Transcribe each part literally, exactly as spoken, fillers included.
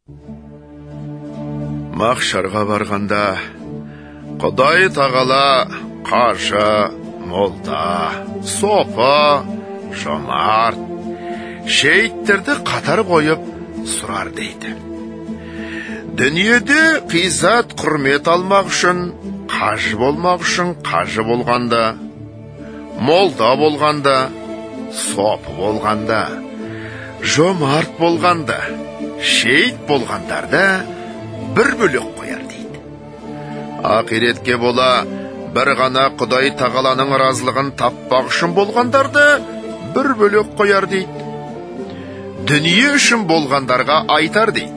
Махшарға барғанда, Құдай тағала қажы, молда, сопы, жомарт, шейіттерді қатар қойып сұрар дейді. Дүниеде қизат құрмет алмақ үшін, қажы болмақ үшін қажы болғанда, молда болғанда, сопы болғанда, жомарт болғанда, шейіт болғандарда бір бөлек қояр дейді. Ақиретке бола бір ғана Құдай тағаланың разылығын таппақ үшін болғандарды бір бөлек қояр дейді. Дүние үшін болғандарға айтар дейді.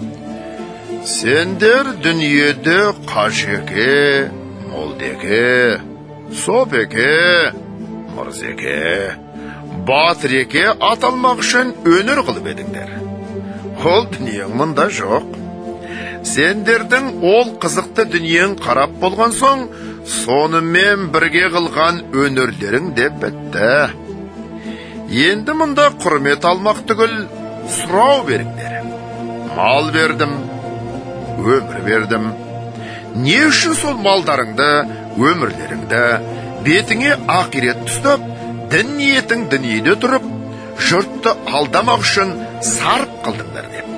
Сендер дүниеде қажеке, молдеке, сопеке, мұрзеке, батыреке аталмақ үшін өнер қылып едіңдер. Ол дүниең мұнда жоқ. Сендердің ол қызықты дүниең қарап болған соң, сонымен бірге қылған өнерлерің де бітті. Енді мұнда құрмет алмақ түгіл сұрау беріңдер. Мал бердім, өмір бердім. Не үшін сол малдарыңды, өмірлеріңді бетіңе ақирет тұстап, дін ниетің дүниеде тұрып, жұртты алдамақ үшін сарп қылдыңдар деп.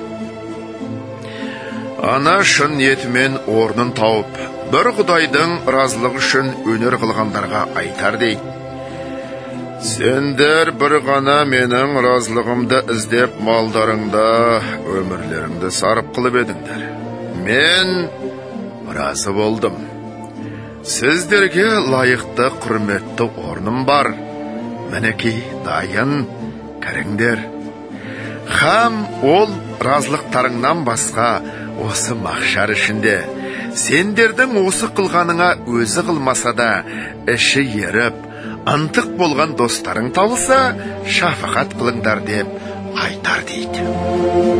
Ана шын ниетімен орнын тауып, бір Құдайдың разылығы үшін өнер қылғандарға айтар дейді. Сендер бір ғана менің разылығымды іздеп малдарыңда, өмірлеріңді сарып қылып едіңдер. Мен разы болдым. Сіздерге лайықты құрметті орным бар. Мінекей дайын, кіріңдер. Хам ол разылықтарыңнан басқа осы махшар ішінде, сендердің осы қылғаныңа өзі қылмаса да, іші еріп, ынтық болған достарың табылса, шафақат қылыңдар деп айтар дейді.